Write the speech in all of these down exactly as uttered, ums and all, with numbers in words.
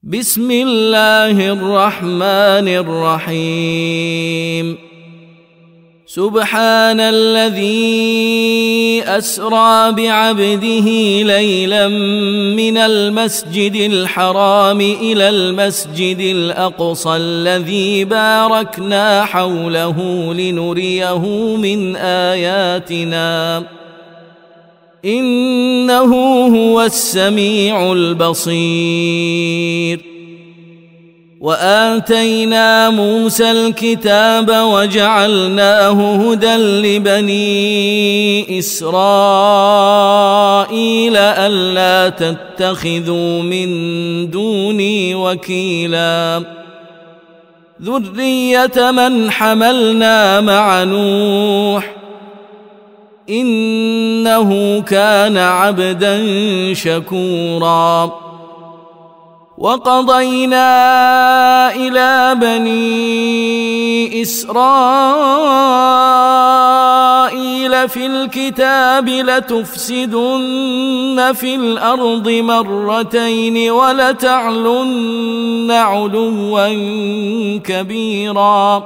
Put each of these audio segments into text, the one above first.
بسم الله الرحمن الرحيم سبحان الذي أسرى بعبده ليلا من المسجد الحرام إلى المسجد الأقصى الذي باركنا حوله لنريه من آياتنا إنه هو السميع البصير. وآتينا موسى الكتاب وجعلناه هدى لبني إسرائيل ألا تتخذوا من دوني وكيلا ذرية من حملنا مع نوح إنه كان عبدا شكورا. وقضينا إلى بني إسرائيل في الكتاب لتفسدن في الأرض مرتين ولتعلن علوا كبيرا.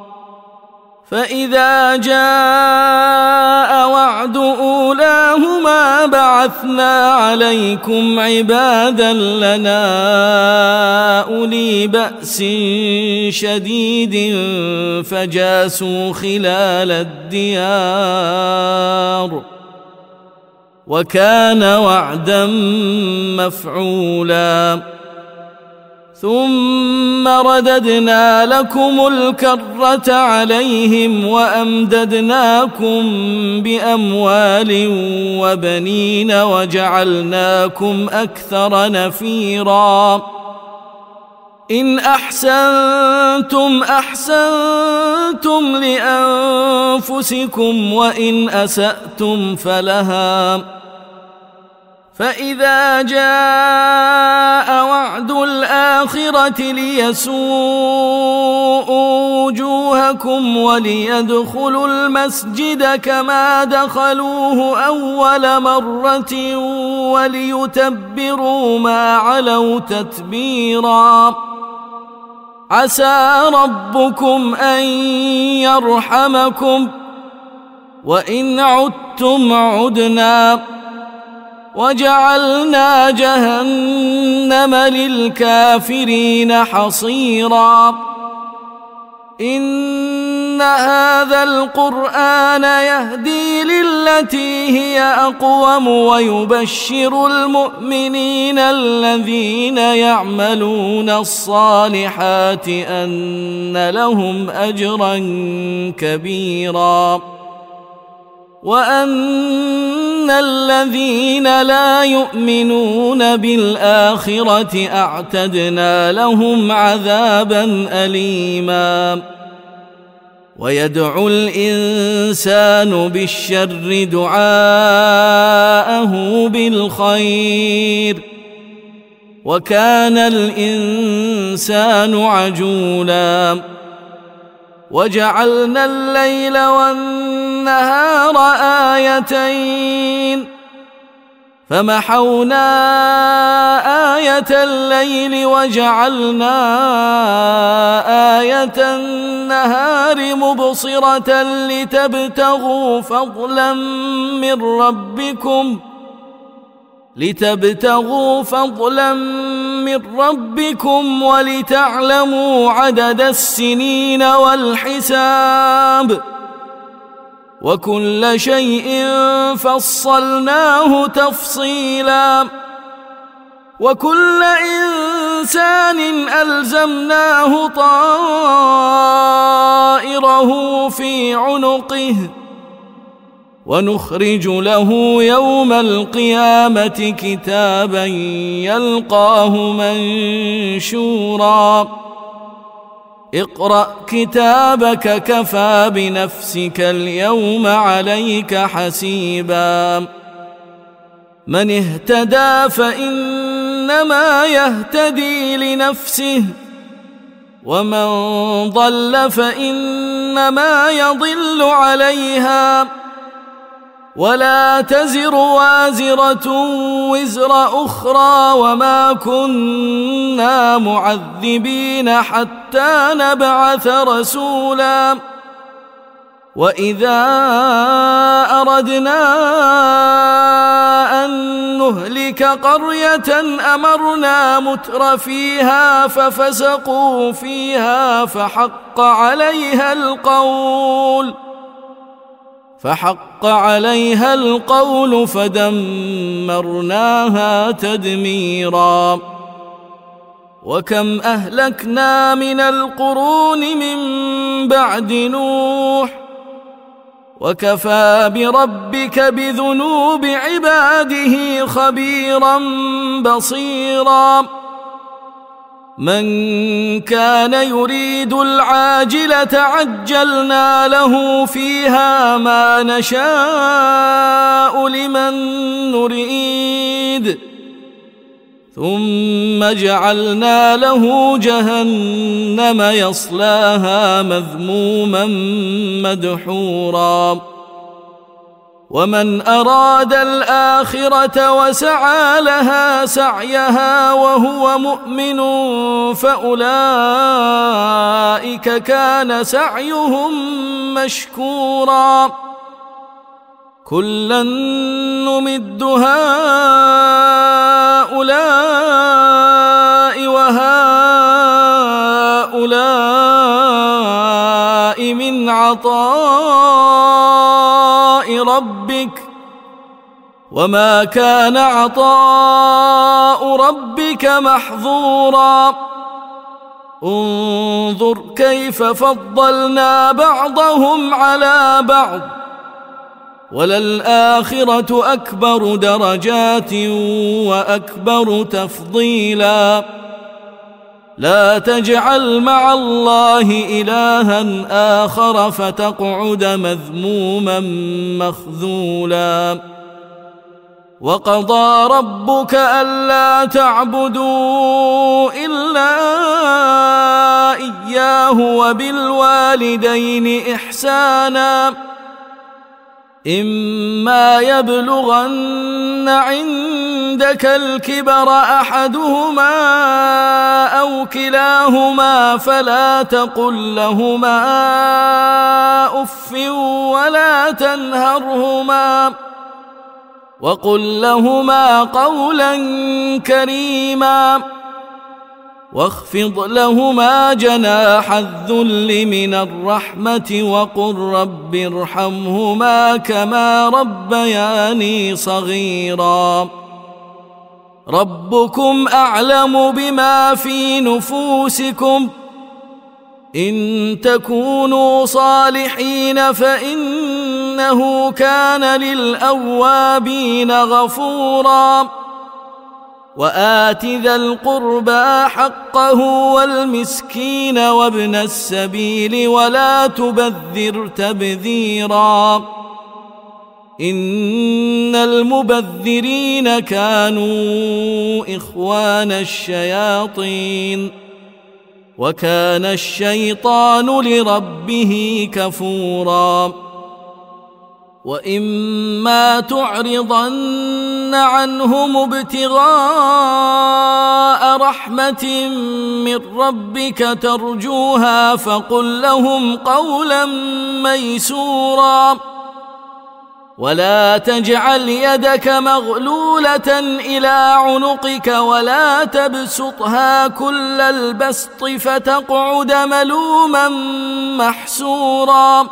فإذا جاء وعد أولاهما بعثنا عليكم عبادا لنا أولي بأس شديد فجاسوا خلال الديار وكان وعدا مفعولا. ثم رددنا لكم الكرة عليهم وأمددناكم بأموال وبنين وجعلناكم أكثر نفيرا. إن أحسنتم أحسنتم لأنفسكم وإن أسأتم فلها. فإذا جاء وعد الآخرة ليسوءوا وجوهكم وليدخلوا المسجد كما دخلوه أول مرة وليتبروا ما علوا تتبيرا. عسى ربكم أن يرحمكم وإن عدتم عدنا وجعلنا جهنم للكافرين حصيرا. إن هذا القرآن يهدي للتي هي أقوم ويبشر المؤمنين الذين يعملون الصالحات أن لهم أجرا كبيرا وأن الذين لا يؤمنون بالآخرة أعتدنا لهم عذابا أليما. ويدعو الإنسان بالشر دعاءه بالخير وكان الإنسان عجولا. وجعلنا الليل والنهار آيتين فمحونا آية الليل وجعلنا آية النهار مبصرة لتبتغوا فضلا من ربكم لتبتغوا فضلا من ربكم ولتعلموا عدد السنين والحساب وكل شيء فصلناه تفصيلا. وكل إنسان ألزمناه طائره في عنقه ونخرج له يوم القيامة كتابا يلقاه منشورا. اقرأ كتابك كفى بنفسك اليوم عليك حسيبا. من اهتدى فإنما يهتدي لنفسه ومن ضل فإنما يضل عليها ولا تزر وازرة وزر أخرى وما كنا معذبين حتى نبعث رسولا وإذا أردنا أن نهلك قرية أمرنا متر فيها ففسقوا فيها فحق عليها القول فحق عليها القول فدمرناها تدميرا وكم أهلكنا من القرون من بعد نوح وكفى بربك بذنوب عباده خبيرا بصيرا من كان يريد العاجلة عجلنا له فيها ما نشاء لمن نريد ثم جعلنا له جهنم يصلاها مذموما مدحورا ومن أراد الآخرة وسعى لها سعيها وهو مؤمن فأولئك كان سعيهم مشكورا كلا نمد هؤلاء وهؤلاء من عطاء ربك وما كان عطاء ربك محظورا انظر كيف فضلنا بعضهم على بعض وللآخرة أكبر درجات وأكبر تفضيلا لا تجعل مع الله إلها آخر فتقعد مذموما مخذولا وقضى ربك ألا تعبدوا إلا إياه وبالوالدين إحسانا إما يبلغن عندك الكبر أحدهما أو كلاهما فلا تقل لهما أف ولا تنهرهما وقل لهما قولا كريما واخفض لهما جناح الذل من الرحمة وقل رب ارحمهما كما ربياني صغيرا ربكم أعلم بما في نفوسكم إن تكونوا صالحين فإنه كان للأوابين غفورا وآت ذا القربى حقه والمسكين وابن السبيل ولا تبذر تبذيرا إن المبذرين كانوا إخوان الشياطين وكان الشيطان لربه كفورا وإما تعرضن عنهم ابتغاء رحمة من ربك ترجوها فقل لهم قولا ميسورا ولا تجعل يدك مغلولة إلى عنقك ولا تبسطها كل البسط فتقعد ملوما محسورا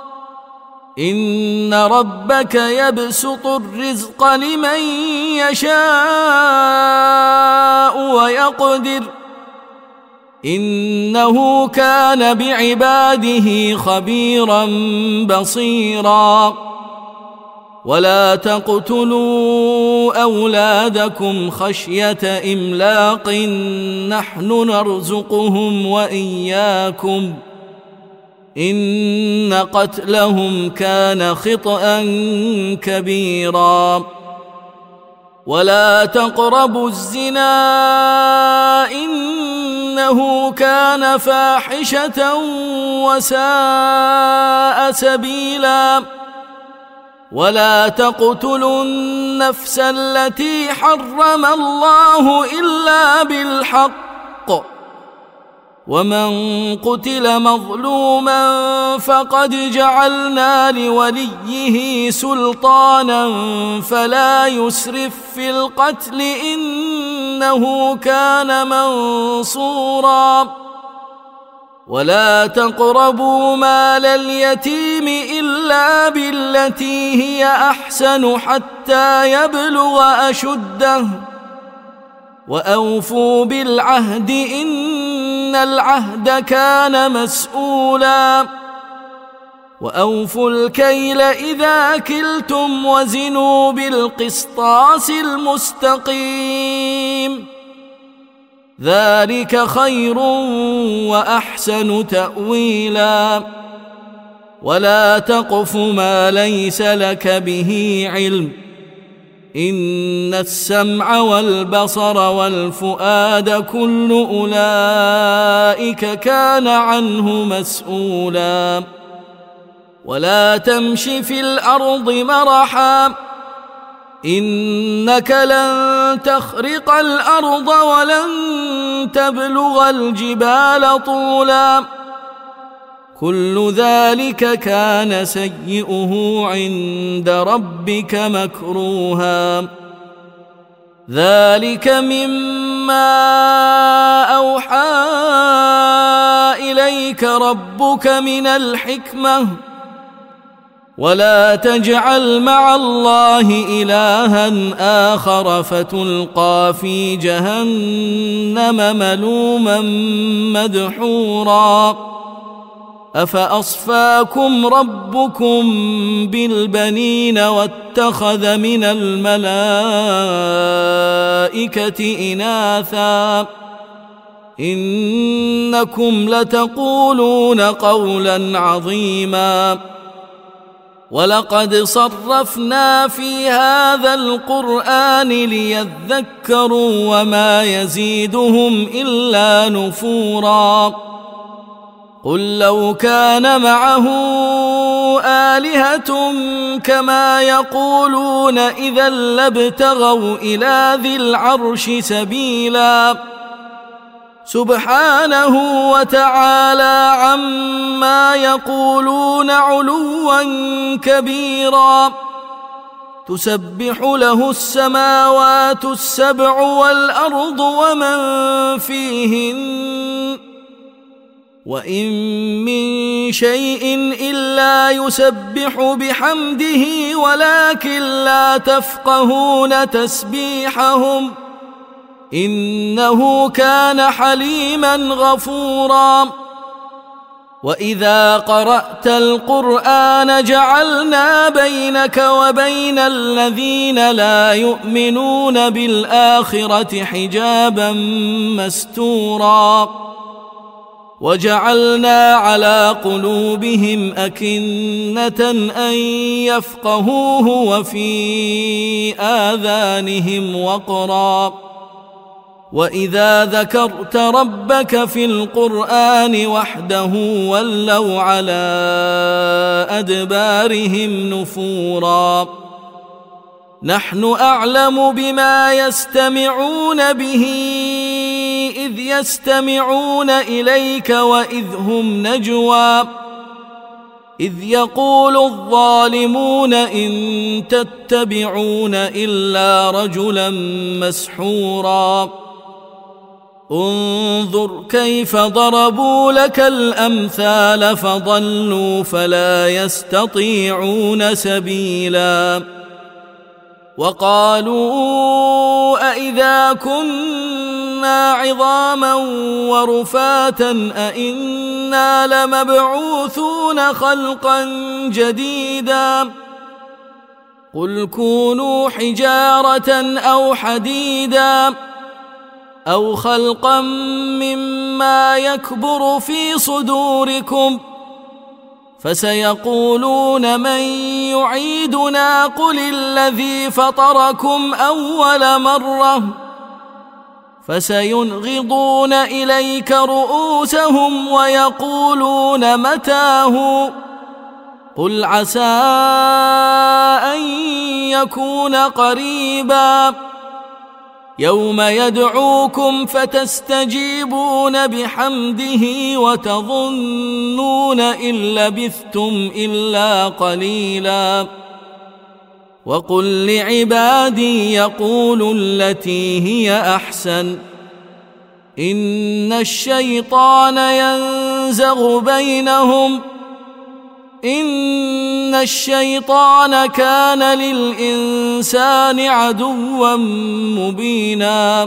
إن ربك يبسط الرزق لمن يشاء ويقدر إنه كان بعباده خبيرا بصيرا ولا تقتلوا أولادكم خشية إملاق نحن نرزقهم وإياكم إن قتلهم كان خطأ كبيرا ولا تقربوا الزنا إنه كان فاحشة وساء سبيلا ولا تقتلوا النفس التي حرم الله إلا بالحق ومن قتل مظلوما فقد جعلنا لوليه سلطانا فلا يسرف في القتل إنه كان منصورا ولا تقربوا مال اليتيم إلا بالتي هي أحسن حتى يبلغ أشده وأوفوا بالعهد إن العهد كان مسؤولا وأوفوا الكيل إذا كلتم وزنوا بالقسطاس المستقيم ذلك خير وأحسن تأويلا ولا تقف ما ليس لك به علم إن السمع والبصر والفؤاد كل أولئك كان عنه مسؤولا ولا تمش في الأرض مرحا إنك لن تخرق الأرض ولن تبلغ الجبال طولا كل ذلك كان سيئه عند ربك مكروها ذلك مما أوحى إليك ربك من الحكمة ولا تجعل مع الله إلها آخر فتلقى في جهنم ملوما مدحورا أفأصفاكم ربكم بالبنين واتخذ من الملائكة إناثا إنكم لتقولون قولا عظيما ولقد صرفنا في هذا القرآن ليذكروا وما يزيدهم إلا نفورا قل لو كان معه آلهة كما يقولون إذا لابتغوا إلى ذي العرش سبيلا سبحانه وتعالى عما يقولون علوا كبيرا تسبح له السماوات السبع والأرض ومن فيهن وإن من شيء إلا يسبح بحمده ولكن لا تفقهون تسبيحهم إنه كان حليما غفورا وإذا قرأت القرآن جعلنا بينك وبين الذين لا يؤمنون بالآخرة حجابا مستورا وجعلنا على قلوبهم أكنة أن يفقهوه وفي آذانهم وقرا وإذا ذكرت ربك في القرآن وحده ولوا على أدبارهم نفورا نحن أعلم بما يستمعون به إذ يستمعون إليك وإذ هم نجوى إذ يقول الظالمون إن تتبعون إلا رجلا مسحورا انظر كيف ضربوا لك الأمثال فضلوا فلا يستطيعون سبيلا وقالوا أئذا كنا عظاما ورفاتا أئنا لمبعوثون خلقا جديدا قل كونوا حجارة أو حديدا أو خلقا مما يكبر في صدوركم فسيقولون من يعيدنا قل الذي فطركم أول مرة فسينغضون إليك رؤوسهم ويقولون متاه قل عسى أن يكون قريبا يوم يدعوكم فتستجيبون بحمده وتظنون إن لبثتم إلا قليلا وقل لعبادي يقولوا التي هي أحسن إن الشيطان ينزغ بينهم إن الشيطان كان للإنسان عدوا مبينا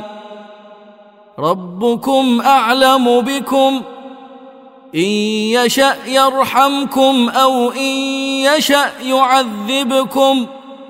ربكم أعلم بكم إن يشأ يرحمكم أو إن يشأ يعذبكم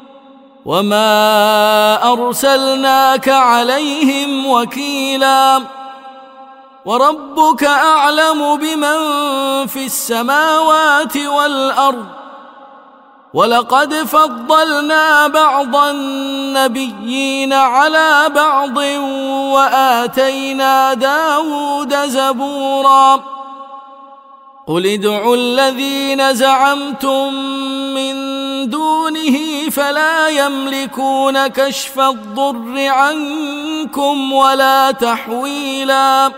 وما أرسلناك عليهم وكيلا وربك أعلم بمن في السماوات والأرض ولقد فضلنا بعض النبيين على بعض وآتينا داود زبورا قل ادعوا الذين زعمتم من دونه فلا يملكون كشف الضر عنكم ولا تحويلا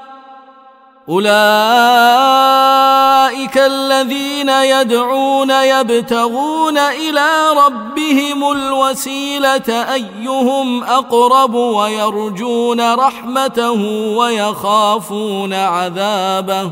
أولئك الذين يدعون يبتغون إلى ربهم الوسيلة أيهم أقرب ويرجون رحمته ويخافون عذابه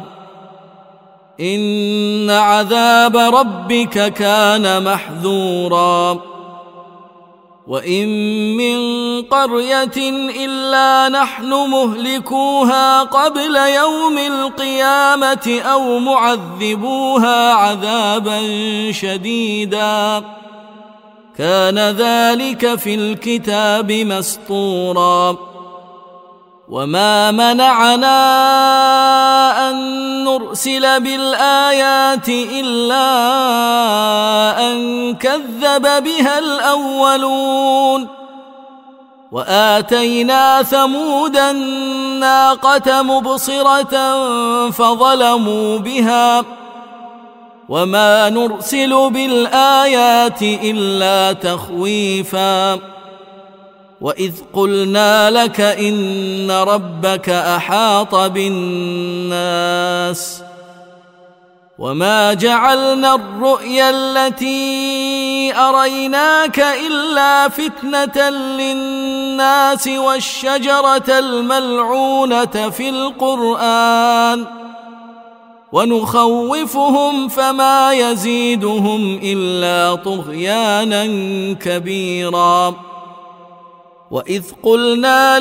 إن عذاب ربك كان محذورا وإن من قرية إلا نحن مهلكوها قبل يوم القيامة أو معذبوها عذابا شديدا كان ذلك في الكتاب مسطورا وما منعنا أن نرسل بالآيات إلا أن كذب بها الأولون وآتينا ثمود الناقة مبصرة فظلموا بها وما نرسل بالآيات إلا تخويفا وإذ قلنا لك إن ربك أحاط بالناس وما جعلنا الرؤيا التي أريناك إلا فتنة للناس والشجرة الملعونة في القرآن ونخوفهم فما يزيدهم إلا طغيانا كبيرا وإذ قلنا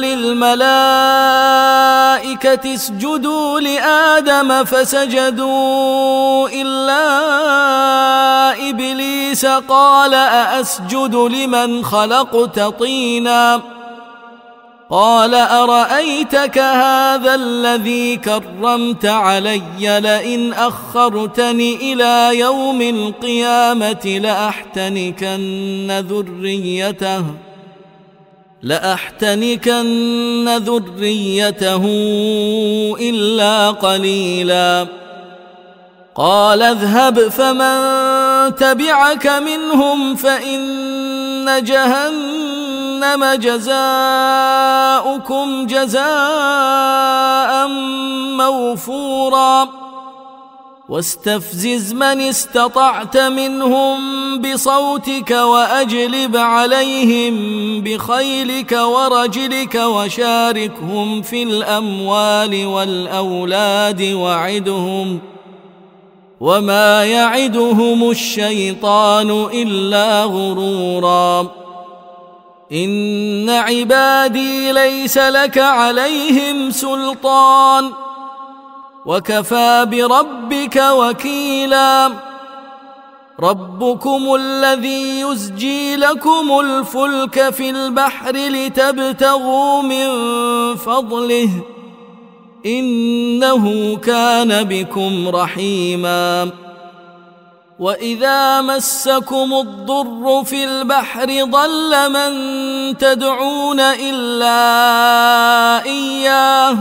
للملائكة اسجدوا لآدم فسجدوا إلا إبليس قال أأسجد لمن خلقت طينا قال أرأيتك هذا الذي كرمت علي لئن أخرتني إلى يوم القيامة لأحتنكن ذريته لأحتنكن ذريته إلا قليلا قال اذهب فمن تبعك منهم فإن جهنم جزاؤكم جزاء موفورا واستفزز من استطعت منهم بصوتك وأجلب عليهم بخيلك ورجلك وشاركهم في الأموال والأولاد وعدهم وما يعدهم الشيطان إلا غرورا إن عبادي ليس لك عليهم سلطان وكفى بربك وكيلا ربكم الذي يزجي لكم الفلك في البحر لتبتغوا من فضله إنه كان بكم رحيما وإذا مسكم الضر في البحر ضل من تدعون إلا إياه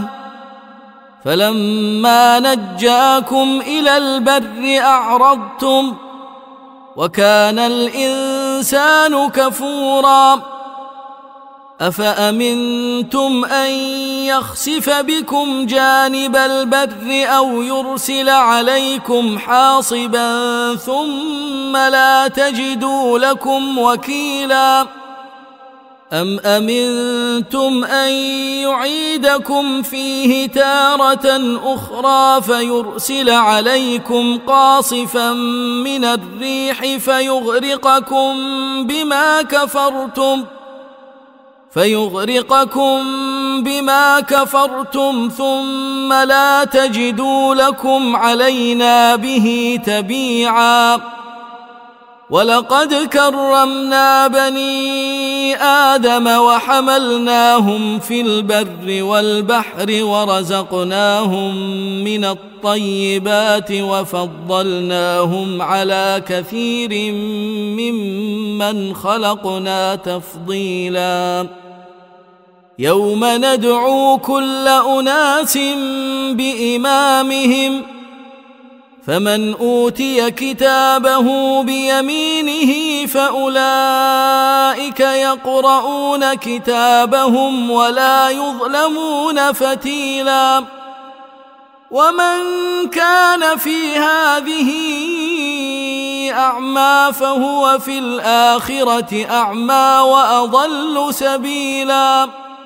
فلما نجاكم إلى البر أعرضتم وكان الإنسان كفورا أفأمنتم أن يخسف بكم جانب البر أو يرسل عليكم حاصبا ثم لا تجدوا لكم وكيلا أم أمنتم أن يعيدكم فيه تارة أخرى فيرسل عليكم قاصفا من الريح فيغرقكم بما كفرتم فيغرقكم بما كفرتم ثم لا تجدوا لكم علينا به تبيعا ولقد كرمنا بني آدم وحملناهم في البر والبحر ورزقناهم من الطيبات وفضلناهم على كثير ممن خلقنا تفضيلا يوم ندعو كل أناس بإمامهم فمن أوتي كتابه بيمينه فأولئك يقرؤون كتابهم ولا يظلمون فتيلا ومن كان في هذه أعمى فهو في الآخرة أعمى وأضل سبيلا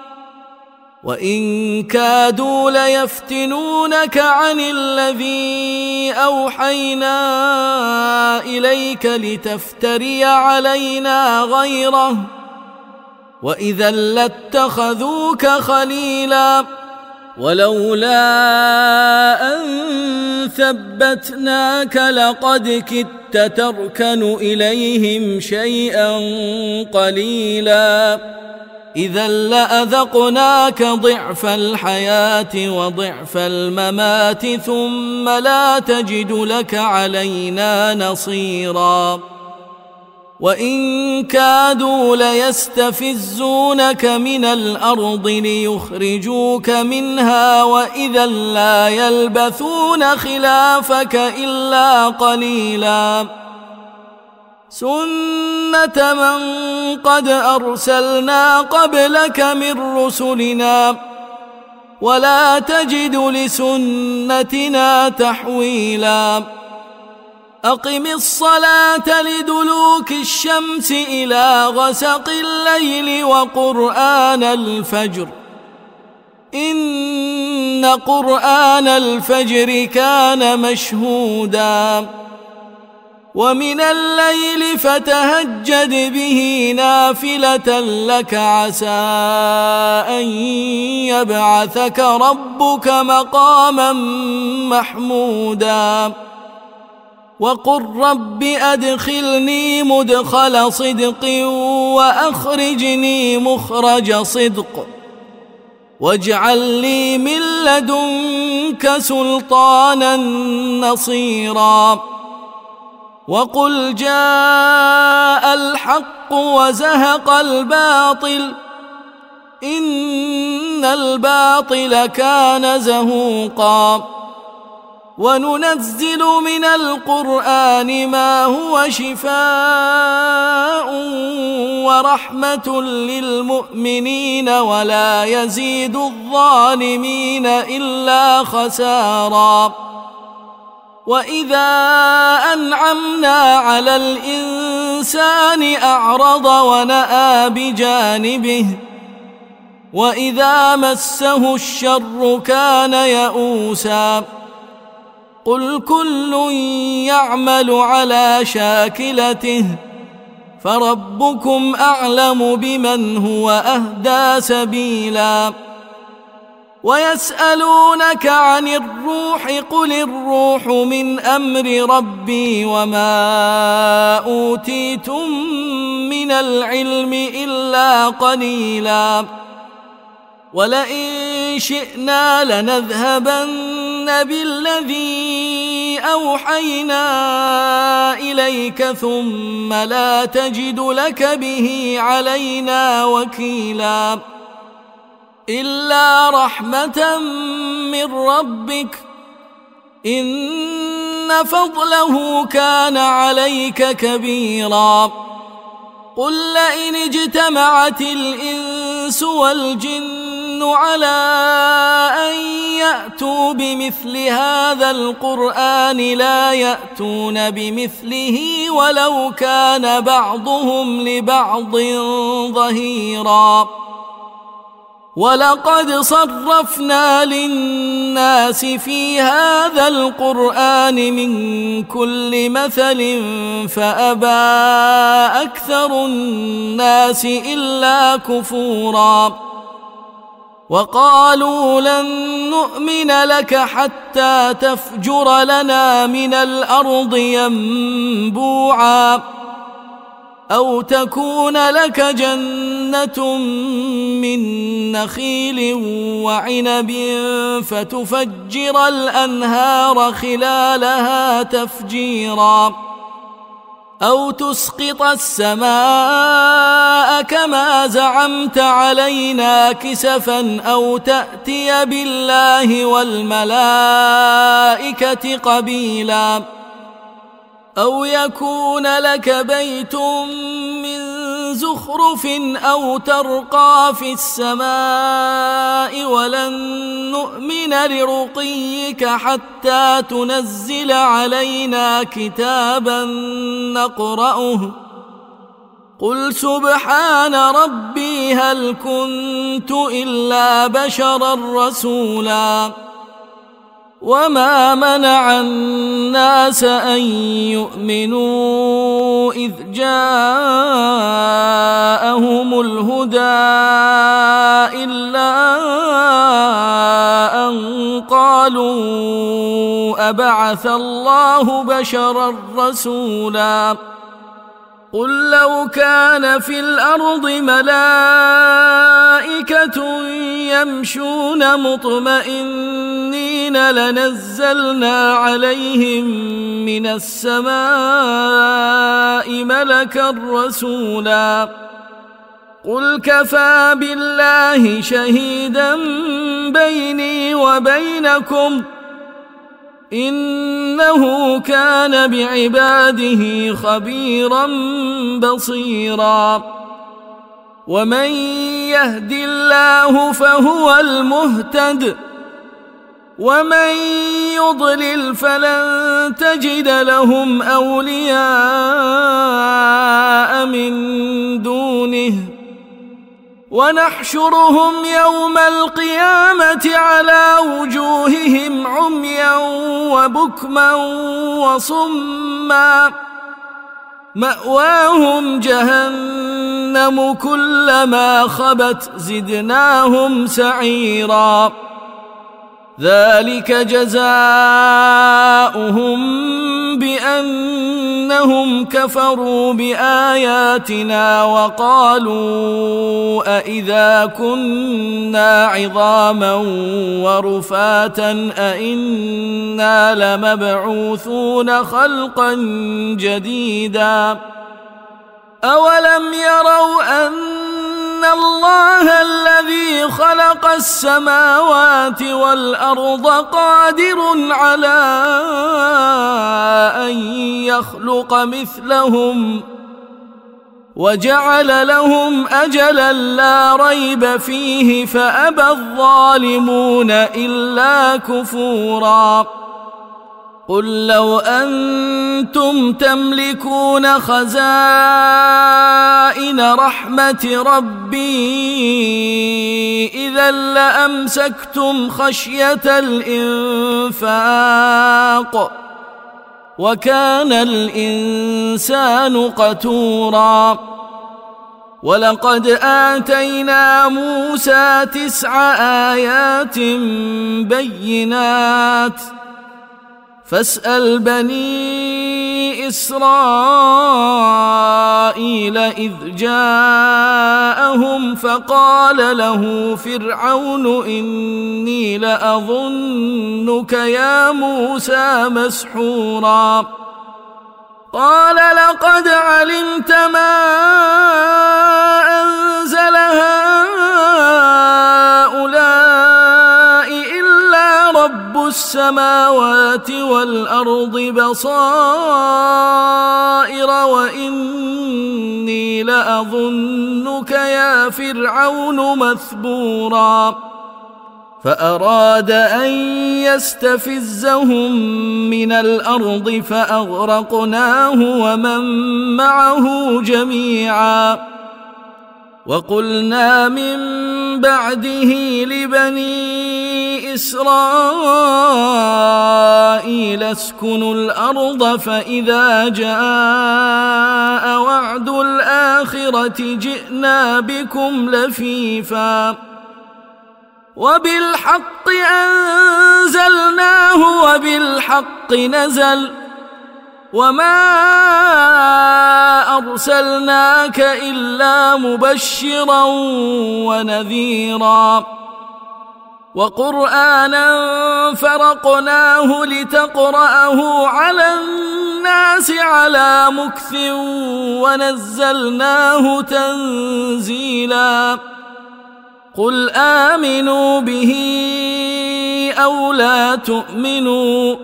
وإن كادوا ليفتنونك عن الذي أوحينا إليك لتفتري علينا غيره وإذا لاتخذوك خليلا ولولا أن ثبتناك لقد كدت تركن إليهم شيئا قليلا إذا لأذقناك ضعف الحياة وضعف الممات ثم لا تجد لك علينا نصيرا وإن كادوا ليستفزونك من الأرض ليخرجوك منها وإذا لا يلبثون خلافك إلا قليلا سنة من قد أرسلنا قبلك من رسلنا ولا تجد لسنتنا تحويلا أقم الصلاة لدلوك الشمس إلى غسق الليل وقرآن الفجر إن قرآن الفجر كان مشهودا ومن الليل فتهجد به نافلة لك عسى أن يبعثك ربك مقاما محمودا وقل رب أدخلني مدخل صدق وأخرجني مخرج صدق واجعل لي من لدنك سلطانا نصيرا وقل جاء الحق وزهق الباطل إن الباطل كان زهوقا وننزل من القرآن ما هو شفاء ورحمة للمؤمنين ولا يزيد الظالمين إلا خسارا وإذا أنعمنا على الإنسان أعرض ونأى بجانبه وإذا مسه الشر كان يئوسا قل كل يعمل على شاكلته فربكم أعلم بمن هو أهدى سبيلا ويسألونك عن الروح قل الروح من أمر ربي وما أوتيتم من العلم إلا قليلا ولئن شئنا لنذهبن بالذي أوحينا إليك ثم لا تجد لك به علينا وكيلا إلا رحمة من ربك إن فضله كان عليك كبيرا قل لئن اجتمعت الإنس والجن على أن يأتوا بمثل هذا القرآن لا يأتون بمثله ولو كان بعضهم لبعض ظهيرا ولقد صرفنا للناس في هذا القرآن من كل مثل فأبى أكثر الناس إلا كفورا وقالوا لن نؤمن لك حتى تفجر لنا من الأرض ينبوعا أو تكون لك جنة من نخيل وعنب فتفجر الأنهار خلالها تفجيرا أو تسقط السماء كما زعمت علينا كسفا أو تأتي بالله والملائكة قبيلا أو يكون لك بيت من زخرف أو ترقى في السماء ولن نؤمن لرقيك حتى تنزل علينا كتابا نقرأه قل سبحان ربي هل كنت إلا بشرا رسولا وما منع الناس أن يؤمنوا إذ جاءهم الهدى إلا أن قالوا أبعث الله بشرا رسولا قل لو كان في الأرض ملائكة يمشون مطمئنين لنزلنا عليهم من السماء ملكا رسولا قل كفى بالله شهيدا بيني وبينكم إنه كان بعباده خبيرا بصيرا ومن يهد الله فهو المهتد ومن يضلل فلن تجد لهم أولياء من دونه ونحشرهم يوم القيامة على وجوههم عميا وبكما وصما مأواهم جهنم كلما خبت زدناهم سعيرا ذلك جزاؤهم بأنهم كفروا بآياتنا وقالوا أإذا كنا عظاما ورفاتا أإنا لمبعوثون خلقا جديدا أولم يروا أن الله الذي خلق السماوات والأرض قادر على أن يخلق مثلهم وجعل لهم أجلا لا ريب فيه فأبى الظالمون إلا كفورا قل لو أنتم تملكون خزائن رحمة ربي إذا لأمسكتم خشية الإنفاق وكان الإنسان قتورا ولقد آتينا موسى تسع آيات بينات فاسأل بني إسرائيل إذ جاءهم فقال له فرعون إني لأظنك يا موسى مسحورا قال لقد علمت ما أنزل هؤلاء إلا رب السماوات والأرض بصائر وإني لأظنك يا فرعون مثبورا فأراد أن يستفزهم من الأرض فأغرقناه ومن معه جميعا وقلنا من بعده لبني إسرائيل اسكنوا الأرض فإذا جاء وعد الآخرة جئنا بكم لفيفا وبالحق أنزلناه وبالحق نزل وما أرسلناك إلا مبشرا ونذيرا وقرآنا فرقناه لتقرأه على الناس على مكث ونزلناه تنزيلا قل آمنوا به أو لا تؤمنوا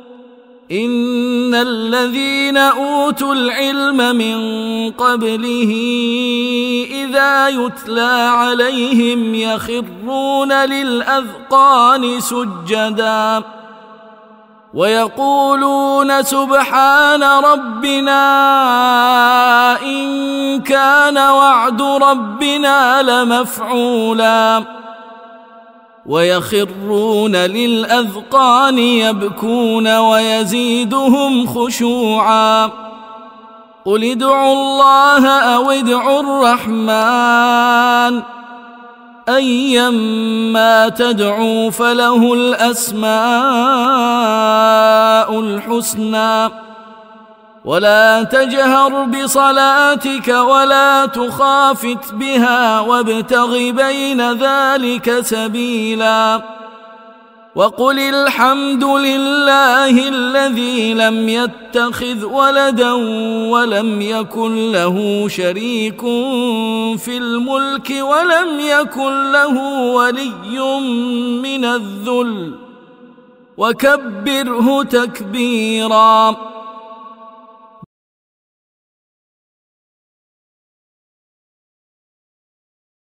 إن الذين أوتوا العلم من قبله إذا يتلى عليهم يخرون للأذقان سجدا ويقولون سبحان ربنا إن كان وعد ربنا لمفعولا ويخرون للأذقان يبكون ويزيدهم خشوعا قل ادعوا الله أو ادعوا الرحمن أيما تدعوا فله الأسماء الحسنى ولا تجهر بصلاتك ولا تخافت بها وابتغ بين ذلك سبيلا وقل الحمد لله الذي لم يتخذ ولدا ولم يكن له شريك في الملك ولم يكن له ولي من الذل وكبره تكبيرا